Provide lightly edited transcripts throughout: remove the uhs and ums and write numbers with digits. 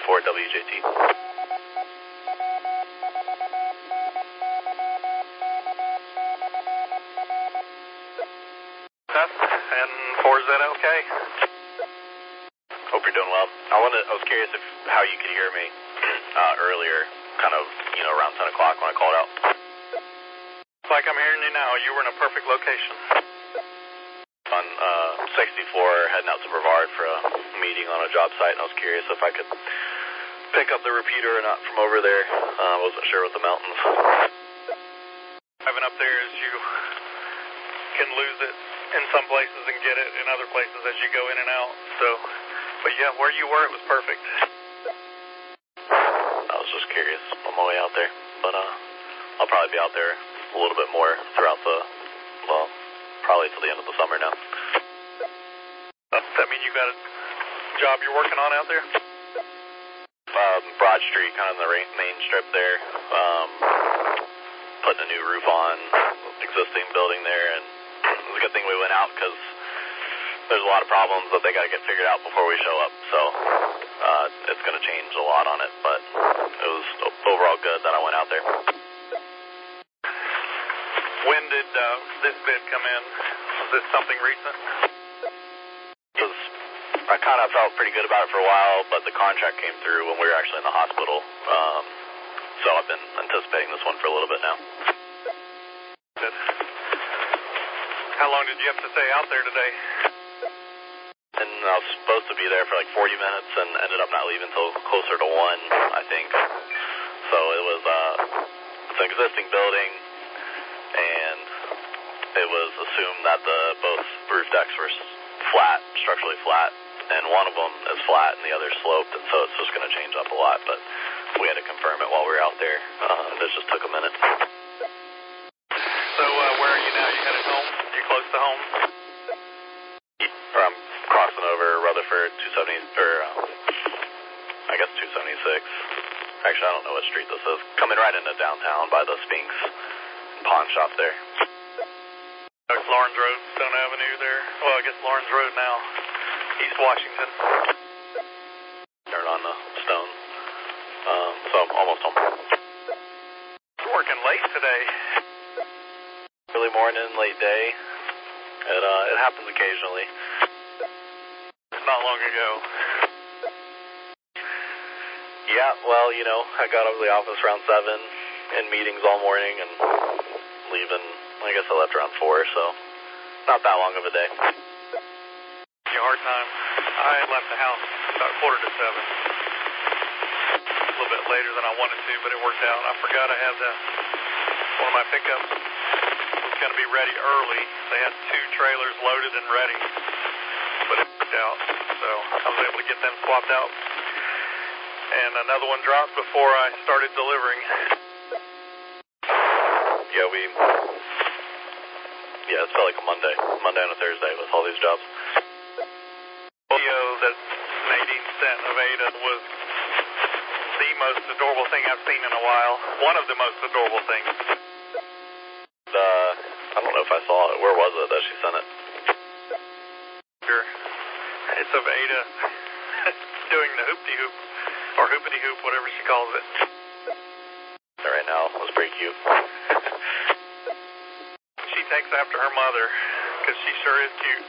64 WJT. And 4Z okay? Hope you're doing well. I was curious how you could hear me earlier, kind of, around 10 o'clock when I called out. It's like I'm hearing you now. You were in a perfect location. On 64, heading out to Brevard for a meeting on a job site, and I was curious if I could pick up the repeater or not from over there. I wasn't sure with the mountains. Driving up there is you can lose it in some places and get it in other places as you go in and out. So, but yeah, where you were, it was perfect. I was just curious on my way out there, but I'll probably be out there a little bit more throughout probably till the end of the summer now. Does that mean you got a job you're working on out there? Broad Street, kind of in the main strip there. Putting a new roof on existing building there, and it was a good thing we went out because there's a lot of problems that they got to get figured out before we show up. So it's going to change a lot on it, but it was overall good that I went out there. When did this bid come in? Was this something recent? I kind of felt pretty good about it for a while, but the contract came through when we were actually in the hospital. So I've been anticipating this one for a little bit now. Good. How long did you have to stay out there today? And I was supposed to be there for like 40 minutes and ended up not leaving until closer to 1, I think. So it was it's an existing building, and it was assumed that both roof decks were flat, structurally flat, and one of them is flat and the other sloped, and so it's just going to change up a lot, but we had to confirm it while we were out there. This just took a minute. So where are you now? You headed home? You close to home? I'm crossing over Rutherford 270, or I guess 276. Actually, I don't know what street this is. Coming right into downtown by the Sphinx pawn shop there. Lawrence Road, Stone Avenue there. Well, I guess Lawrence Road now. East Washington. Turn on the Stone. So I'm almost home. You're working late today. Early morning, late day. It happens occasionally. Not long ago. Yeah, well, I got out of the office around 7, in meetings all morning, and leaving, I guess I left around 4, so not that long of a day. A hard time. I left the house about 6:45. A little bit later than I wanted to, but it worked out. I forgot I had one of my pickups was going to be ready early. They had 2 trailers loaded and ready, but it worked out. So I was able to get them swapped out. And another one dropped before I started delivering. Yeah, it's felt like a Monday and a Thursday with all these jobs. The video that Nadine sent of Ada was the most adorable thing I've seen in a while. One of the most adorable things. I don't know if I saw it. Where was it that she sent it? Sure. It's of Ada doing the hoop-de-hoop, or hoopity-hoop, whatever she calls it. Right now, it was pretty cute. She takes after her mother, because she sure is cute.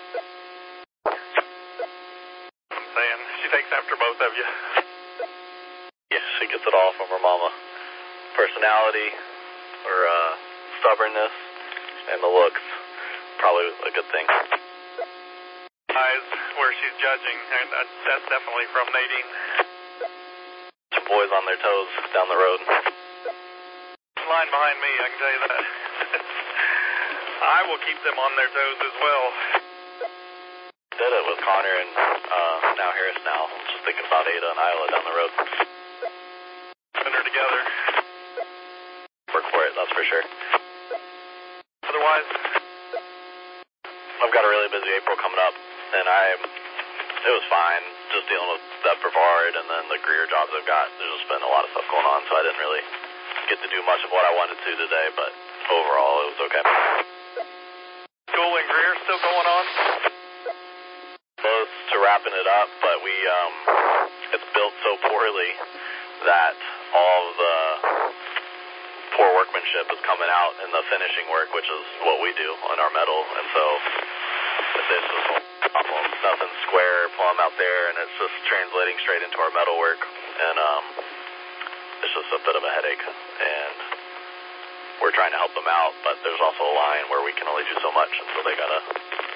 I'm saying, she takes after both of you. Yeah, she gets it all from her mama. Personality, or stubbornness, and the looks. Probably a good thing. Eyes where she's judging, and that's definitely from Nadine. Some boys on their toes down the road. Line behind me, I can tell you that. I will keep them on their toes as well. Did it with Connor and now Harris now. Just thinking about Ada and Isla down the road. Putting her together. Work for it, that's for sure. Otherwise, I've got a really busy April coming up, and it was fine just dealing with that Brevard and then the Greer jobs I've got. There's just been a lot of stuff going on, so I didn't really get to do much of what I wanted to today, but overall it was okay. School in Greer still going on? Close to wrapping it up, but it's built so poorly coming out in the finishing work, which is what we do on our metal, and so it's just almost nothing square plumb out there, and it's just translating straight into our metal work, and it's just a bit of a headache, and we're trying to help them out, but there's also a line where we can only do so much, and so they gotta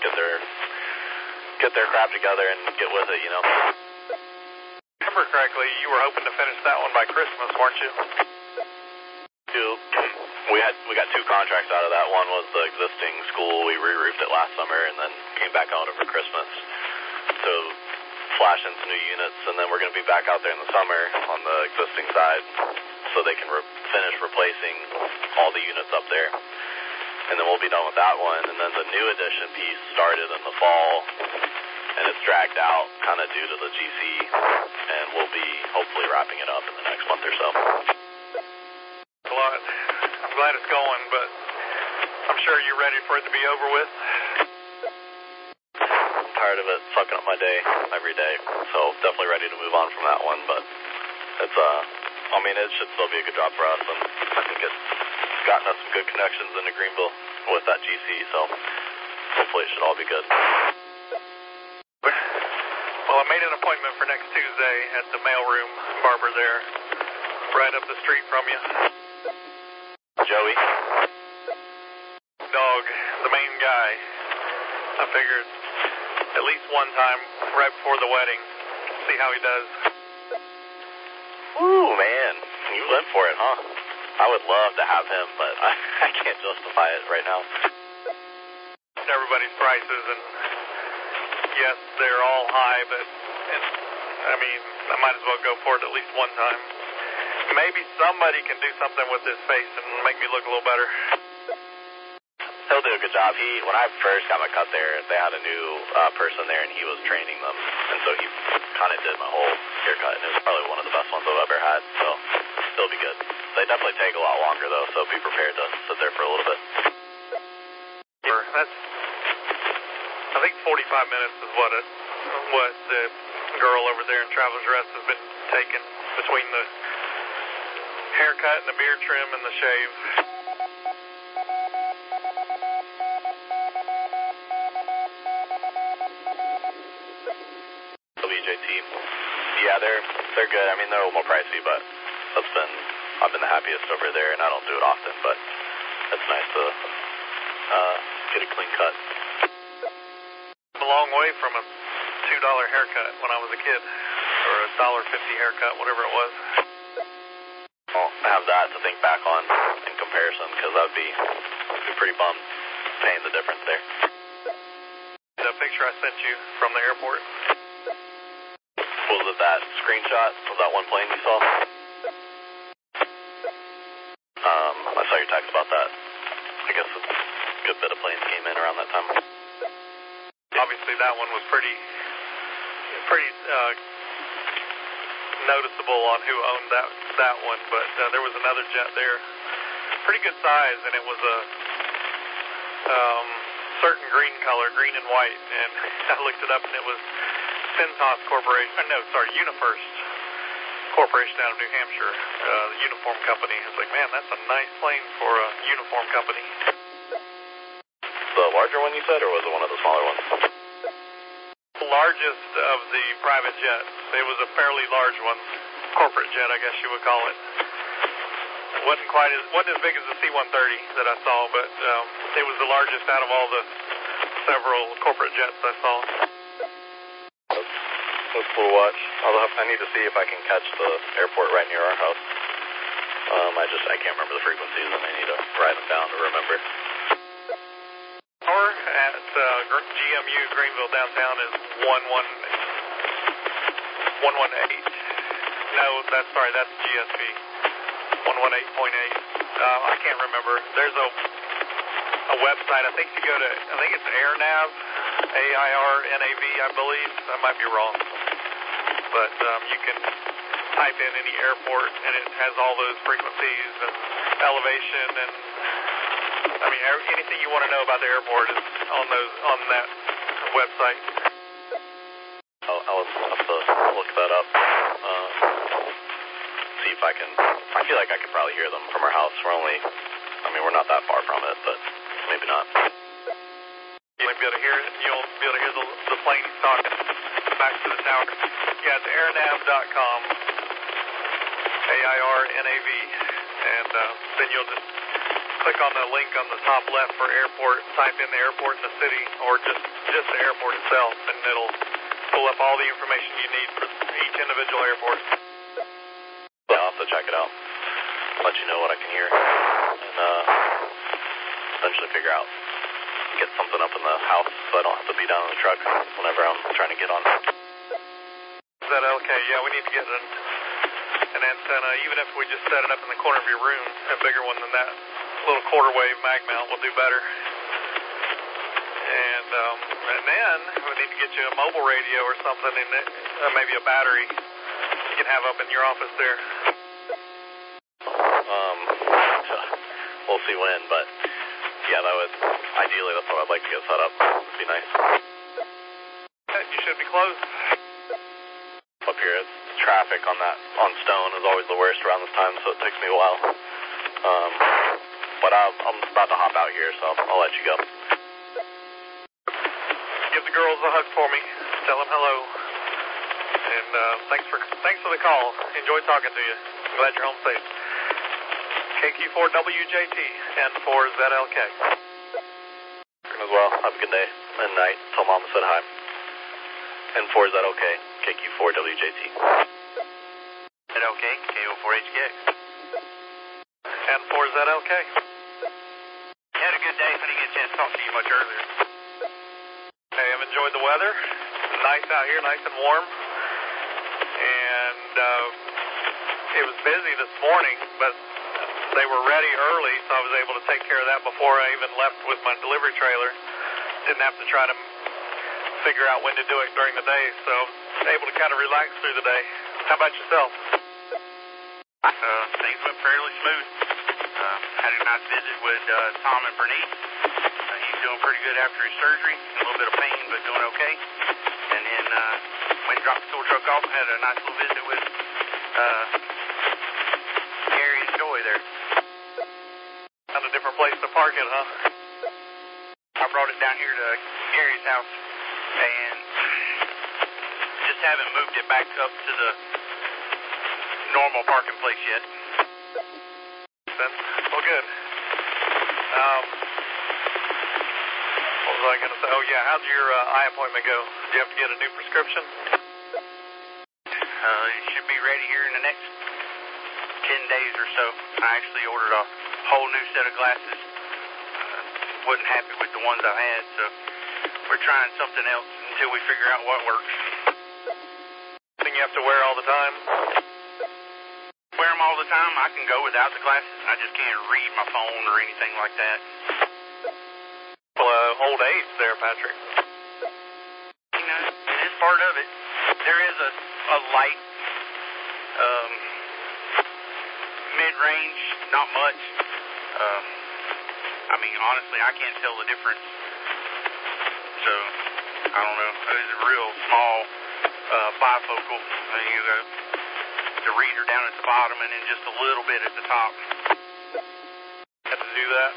get their crap together and get with it, you know. If I remember correctly, you were hoping to finish that one by Christmas, weren't you? We got 2 contracts out of that. One was the existing school. We re-roofed it last summer and then came back out over Christmas to flash in some new units, and then we're going to be back out there in the summer on the existing side so they can finish replacing all the units up there. And then we'll be done with that one, and then the new addition piece started in the fall, and it's dragged out kind of due to the GC, and we'll be hopefully wrapping it up in the next month or so. A lot. I'm glad it's going, but I'm sure you're ready for it to be over with. I'm tired of it fucking up my day every day, so definitely ready to move on from that one, but it's, I mean, it should still be a good job for us, and I think it's gotten us some good connections into Greenville with that GC, so hopefully it should all be good. Well, I made an appointment for next Tuesday at the mailroom barber there, right up the street from you. Joey? Dog, the main guy. I figured at least one time right before the wedding, see how he does. Ooh, man, you went for it, huh? I would love to have him, but I can't justify it right now. Everybody's prices, and yes, they're all high, but I mean, I might as well go for it at least one time. Maybe somebody can do something with his face and make me look a little better. He'll do a good job. When I first got my cut there, they had a new person there, and he was training them, and so he kind of did my whole haircut, and it was probably one of the best ones I've ever had, so it'll be good. They definitely take a lot longer, though, so be prepared to sit there for a little bit. I think 45 minutes is what the girl over there in Traveler's Rest has been taking between the haircut and the beard trim and the shave. WJT. Yeah, they're good. I mean, they're a little more pricey, but I've been the happiest over there, and I don't do it often, but it's nice to get a clean cut. A long way from a $2 haircut when I was a kid, or a $1.50 haircut, whatever it was. Well, I have that to think back on in comparison, because I'd be pretty bummed paying the difference there. The picture I sent you from the airport. Was it that screenshot of that one plane you saw? I saw your text about that. I guess a good bit of planes came in around that time. Obviously, that one was pretty noticeable on who owned that one, but there was another jet there, pretty good size, and it was a certain green color, green and white, and I looked it up, and it was Cintas Corporation, UniFirst Corporation out of New Hampshire, the uniform company. I was like, man, that's a nice plane for a uniform company. The larger one you said, or was it one of the smaller ones? The largest of the private jets. It was a fairly large one, corporate jet, I guess you would call it. It wasn't as big as the C-130 that I saw, but it was the largest out of all the several corporate jets I saw. That's cool to watch. I need to see if I can catch the airport right near our house. I can't remember the frequencies, and I need to write them down to remember. Or at GMU Greenville downtown is 118. No, that's GSP. 118.8. I can't remember. There's a website. I think it's AirNav, AIRNAV, I believe. I might be wrong. But you can type in any airport, and it has all those frequencies and elevation, and I mean anything you want to know about the airport is on that website. I'll have to look that up. See if I can. I feel like I could probably hear them from our house. We're only I mean, we're not that far from it, but maybe not. You'll be able to hear it, and you'll be able to hear the plane talking back to the tower. Yeah, it's airnav.com, AIRNAV, and then you'll just click on the link on the top left for airport, type in the airport in the city, or just the airport itself, and it'll pull up all the information you need for each individual airport. Yeah, I'll have to check it out, let you know what I can hear, and eventually figure out, get something up in the house so I don't have to be down in the truck whenever I'm trying to get on. Is that okay? Yeah, we need to get an antenna, even if we just set it up in the corner of your room, a bigger one than that. Little quarter wave mag mount will do better. And then we need to get you a mobile radio or something, and maybe a battery you can have up in your office there. We'll see when, but yeah, ideally that's what I'd like to get set up. It'd be nice. You should be close. Up here, traffic on Stone is always the worst around this time, so it takes me a while. But I'm about to hop out here, so I'll let you go. Give the girls a hug for me. Tell them hello. And thanks for the call. Enjoyed talking to you. I'm glad you're home safe. KQ4WJT and 4ZLK. As well. Have a good day and night. Tell Mama said hi. And 4ZLK, KQ4WJT. ZLK, KO4HKX. And 4ZLK. Had a good day. I didn't get a chance to talk to you much earlier. Hey, I've enjoyed the weather. It's nice out here, nice and warm. And it was busy this morning, but they were ready early, so I was able to take care of that before I even left with my delivery trailer. Didn't have to try to figure out when to do it during the day, so I was able to kind of relax through the day. How about yourself? Things went fairly smooth. Had a nice visit with Tom and Bernice. He's doing pretty good after his surgery. A little bit of pain, but doing okay. And then went and dropped the tool truck off and had a nice little visit with Gary and Joy there. Found a different place to park it, huh? I brought it down here to Gary's house and just haven't moved it back up to the normal parking place yet. Well, good. What was I going to say? Oh, yeah, how'd your eye appointment go? Did you have to get a new prescription? It should be ready here in the next 10 days or so. I actually ordered a whole new set of glasses. Wasn't happy with the ones I had, so we're trying something else until we figure out what works. Thing you have to wear all the time? Wear them all the time. I can go without the glasses. I just can't read my phone or anything like that. Well, old age there, Patrick. You know, it is part of it. There is a light, mid-range, not much. I mean, honestly, I can't tell the difference. So, I don't know. It's a real small bifocal. You got the reader down at the bottom and then just a little bit at the top. Have to do that.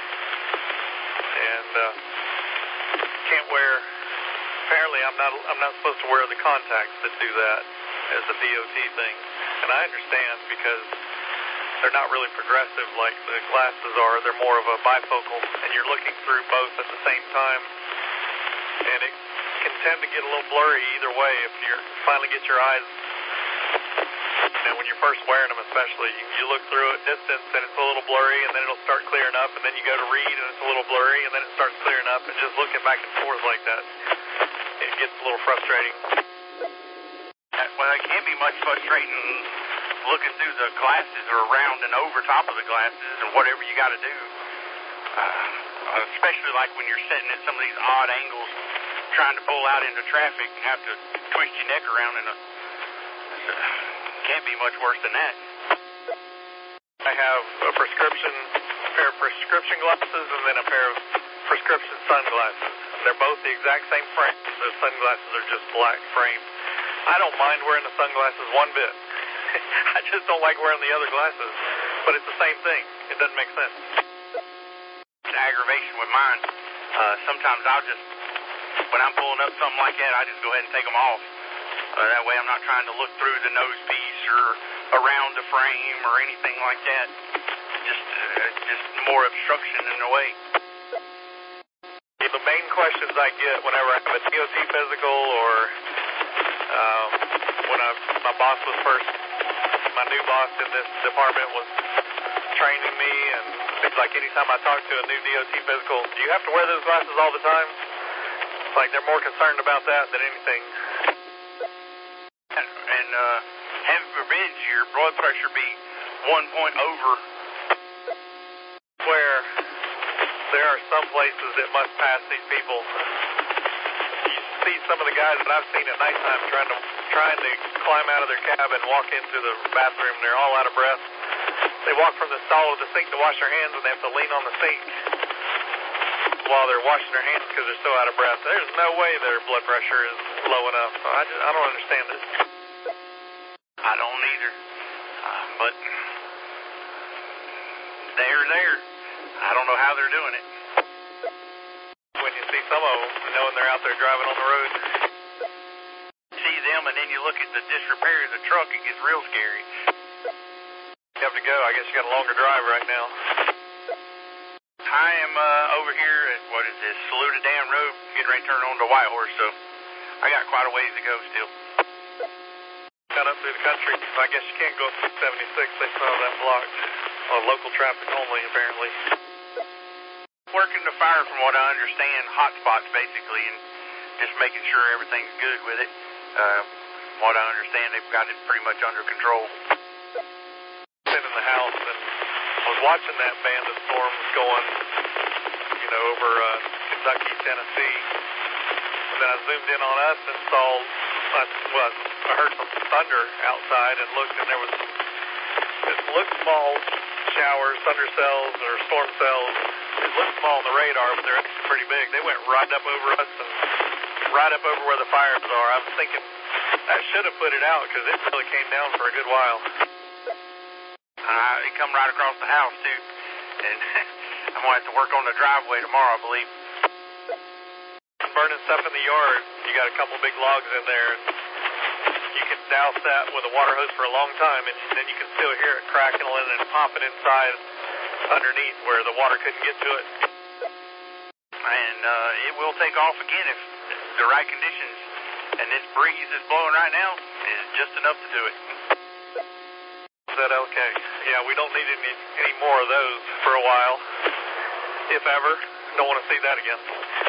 And can't wear. Apparently, I'm not supposed to wear the contacts that do that as a DOT thing. And I understand because they're not really progressive like the glasses are. They're more of a bifocal, and you're looking through both at the same time. And it can tend to get a little blurry either way if you finally get your eyes. And when you're first wearing them especially, you look through at distance and it's a little blurry, and then it'll start clearing up, and then you go to read and it's a little blurry, and then it starts clearing up, and just looking back and forth like that, it gets a little frustrating. Well, it can't be much frustrating looking through the glasses or around and over top of the glasses and whatever you got to do. Especially like when you're sitting at some of these odd angles trying to pull out into traffic and have to twist your neck around in a... Can't be much worse than that. I have a pair of prescription glasses and then a pair of prescription sunglasses. They're both the exact same frame. The sunglasses are just black framed. I don't mind wearing the sunglasses one bit. I just don't like wearing the other glasses. But it's the same thing. It doesn't make sense. aggravation with mine. Sometimes I'll just, when I'm pulling up something like that, I just go ahead and take them off. That way I'm not trying to look through the nose piece or around the frame or anything like that. Just more obstruction in the way. The main questions I get whenever I have a DOT physical or when my boss was first, my new boss in this department was training me, and it's like anytime I talk to a new DOT physical, do you have to wear those glasses all the time? It's like they're more concerned about that than anything. And heaven forbid your blood pressure be 1 point over. Where there are some places that must pass these people. You see some of the guys that I've seen at nighttime trying to climb out of their cabin, walk into the bathroom, they're all out of breath. They walk from the stall to the sink to wash their hands, and they have to lean on the sink while they're washing their hands because they're so out of breath. There's no way their blood pressure is low enough. So I don't understand it. I don't either. But they're there. I don't know how they're doing it. When you see some of them, knowing they're out there driving on the road. See them, and then you look at the disrepair of the truck, it gets real scary. You have to go. I guess you got a longer drive right now. I am over here at, what is this, Saluda Dam Road, getting ready to turn on to Whitehorse, so I got quite a ways to go still. Got up through the country. I guess you can't go through 76. They saw that blocked. Local traffic only, apparently. Working the fire, from what I understand, hot spots basically, and just making sure everything's good with it. What I understand, they've got it pretty much under control. Been in the house and was watching that band of storms going, over Kentucky, Tennessee. And then I zoomed in on us and saw, I heard some thunder outside and looked, and there was it looked small showers, thunder cells, or storm cells. It looked small on the radar, but they're actually pretty big. They went right up over us and right up over where the fires are. I was thinking that should have put it out because it really came down for a good while. It come right across the house, too. And I'm going to have to work on the driveway tomorrow, I believe. Burning stuff in the yard. You got a couple big logs in there. You can douse that with a water hose for a long time, and then you can still hear it crackling and popping inside underneath where the water couldn't get to it. And it will take off again if the right conditions. And this breeze that's blowing right now is just enough to do it. Is that okay? Yeah, we don't need any more of those for a while, if ever. Don't want to see that again.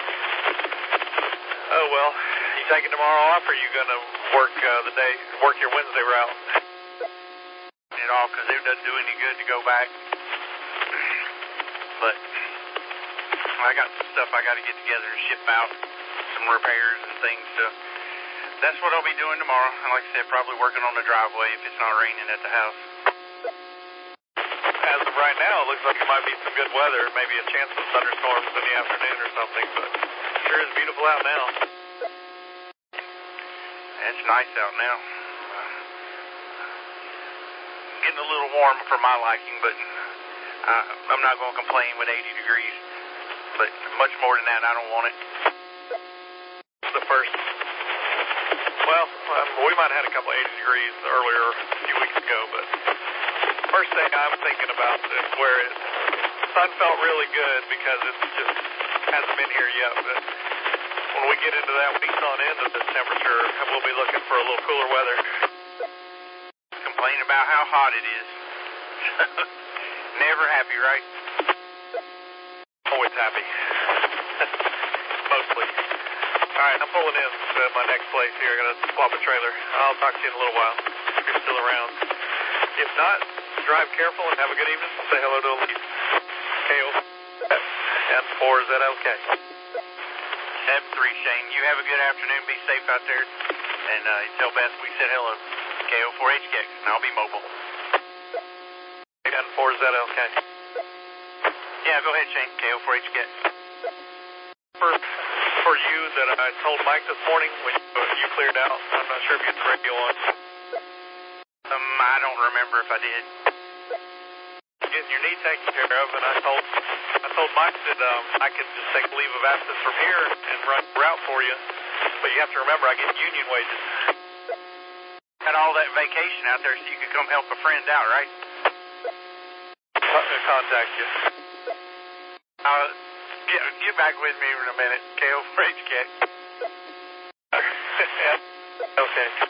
Oh, well, you taking tomorrow off, or are you going to work your Wednesday route? It all, because it doesn't do any good to go back. But I got some stuff I got to get together and ship out, some repairs and things, so that's what I'll be doing tomorrow. And like I said, probably working on the driveway if it's not raining at the house. As of right now, it looks like it might be some good weather, maybe a chance of thunderstorms in the afternoon or something, but it sure is beautiful out now. It's nice out now. Getting a little warm for my liking, but I'm not going to complain with 80 degrees. But much more than that, I don't want it. The first, we might have had a couple 80 degrees earlier a few weeks ago, but first thing I'm thinking about is where the sun felt really good because it just hasn't been here yet, but when we get into that week on end of this temperature, we'll be looking for a little cooler weather. Complain about how hot it is. Never happy, right? Always happy. Mostly. All right, I'm pulling in to my next place here. I'm going to swap a trailer. I'll talk to you in a little while if you're still around. If not, drive careful and have a good evening. Say hello to Elise. KO. And 4, is that okay? 7-3, Shane. You have a good afternoon. Be safe out there. And tell Beth we said hello. KO4HKX, and I'll be mobile. 8 and 4, is that okay? Yeah, go ahead, Shane. KO4HKX. For you that I told Mike this morning when you cleared out, I'm not sure if you had the radio on. I don't remember if I did. If getting your knee taken care of, and I told Mike that I could just take leave of absence from here and run route for you. But you have to remember, I get union wages. Had all that vacation out there so you could come help a friend out, right? I'm going to contact you. Get back with me in a minute, KO for HK. Okay.